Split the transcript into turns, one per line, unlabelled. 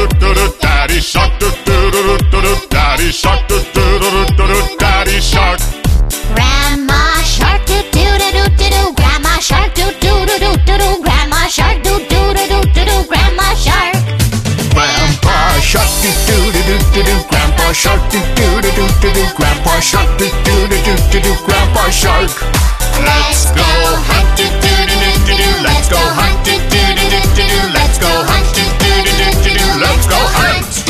Daddy shark, Daddy shark, Daddy shark.
Grandma shark, doo doo doo doo doo doo. Grandma shark, doo doo doo doo doo doo. Grandma shark, doo doo doo doo doo doo. Grandma shark.
Grandpa shark, doo doo doo doo doo. Grandpa shark, doo doo doo doo doo. Grandpa shark, doo doo doo doo doo. Grandpa shark.
Let's go hunt, doo doo doo doo doo. Let's go hunt, doo doo doo doo doo. Let's go hunt, doo doo doo doo doo. Let's go hunt.